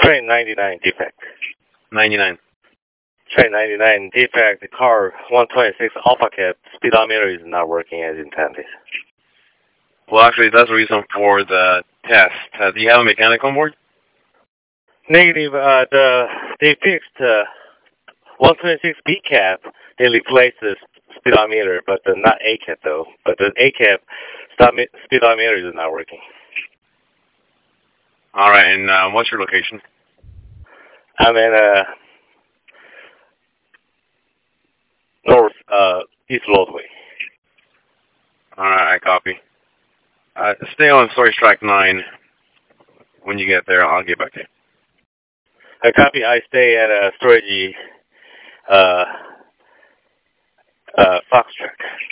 Train 99 defect. 99. Train 99 defect. The car 126 Alpha Cab speedometer is not working as intended. Well, actually, that's the reason for the test. Do you have a mechanic on board? Negative. They fixed 126 B cab. They replaced the speedometer, but not A cab though. But the A cab speedometer is not working. All right, and what's your location? I'm in north East Lordway. All right, I copy. Stay on storage track 9. When you get there, I'll get back to you. I copy. I stay at storage Fox Track.